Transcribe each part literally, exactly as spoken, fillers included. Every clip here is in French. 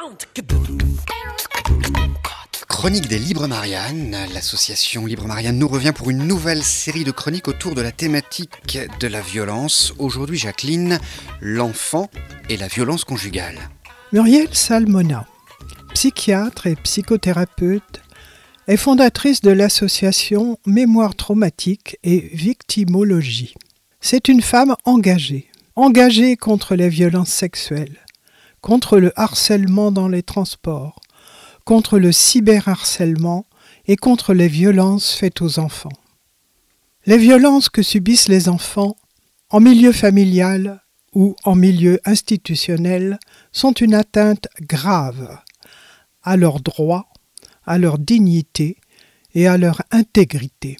Chronique des Libres Marianne, l'association Libres Marianne nous revient pour une nouvelle série de chroniques autour de la thématique de la violence. Aujourd'hui, Jacqueline, l'enfant et la violence conjugale. Muriel Salmona, psychiatre et psychothérapeute, est fondatrice de l'association Mémoire traumatique et victimologie. C'est une femme engagée, engagée contre les violences sexuelles, contre le harcèlement dans les transports, contre le cyberharcèlement et contre les violences faites aux enfants. Les violences que subissent les enfants en milieu familial ou en milieu institutionnel sont une atteinte grave à leurs droits, à leur dignité et à leur intégrité.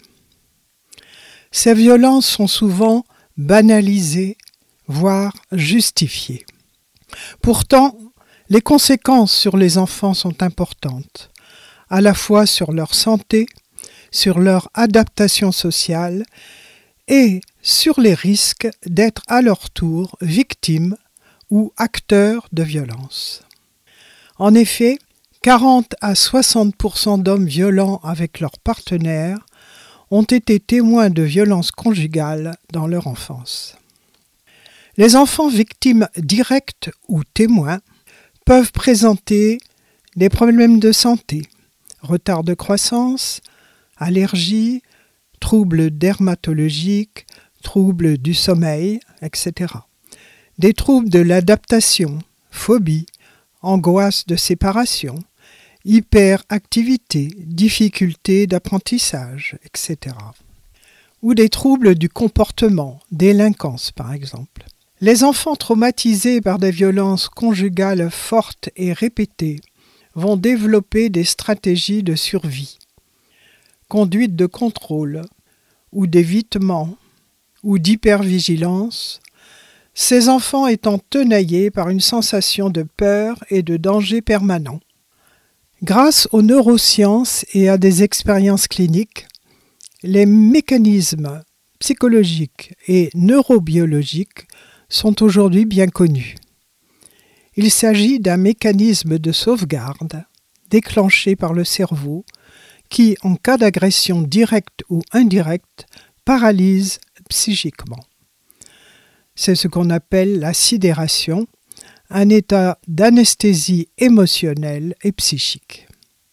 Ces violences sont souvent banalisées, voire justifiées. Pourtant, les conséquences sur les enfants sont importantes, à la fois sur leur santé, sur leur adaptation sociale et sur les risques d'être à leur tour victimes ou acteurs de violences. En effet, quarante à soixante pour cent d'hommes violents avec leurs partenaires ont été témoins de violences conjugales dans leur enfance. Les enfants victimes directes ou témoins peuvent présenter des problèmes de santé, retard de croissance, allergies, troubles dermatologiques, troubles du sommeil, et cetera. Des troubles de l'adaptation, phobie, angoisse de séparation, hyperactivité, difficultés d'apprentissage, et cetera. Ou des troubles du comportement, délinquance par exemple. Les enfants traumatisés par des violences conjugales fortes et répétées vont développer des stratégies de survie, conduite de contrôle, ou d'évitement, ou d'hypervigilance, ces enfants étant tenaillés par une sensation de peur et de danger permanent. Grâce aux neurosciences et à des expériences cliniques, les mécanismes psychologiques et neurobiologiques sont aujourd'hui bien connus. Il s'agit d'un mécanisme de sauvegarde déclenché par le cerveau qui, en cas d'agression directe ou indirecte, paralyse psychiquement. C'est ce qu'on appelle la sidération, un état d'anesthésie émotionnelle et psychique.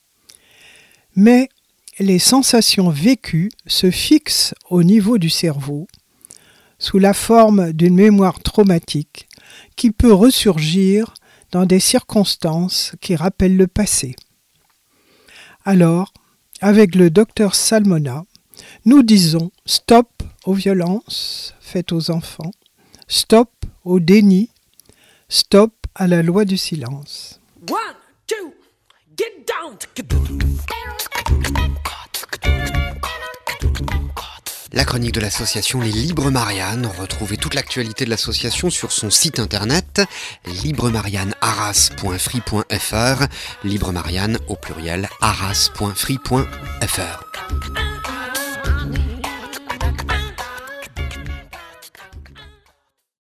Mais les sensations vécues se fixent au niveau du cerveau sous la forme d'une mémoire traumatique qui peut ressurgir dans des circonstances qui rappellent le passé. Alors, avec le docteur Salmona, nous disons stop aux violences faites aux enfants, stop au déni, stop à la loi du silence. One, two, get down. La chronique de l'association Les Libres Marianne. Retrouvez toute l'actualité de l'association sur son site internet libremarianne arras point free point f r, Libre Marianne au pluriel arras point free point f r.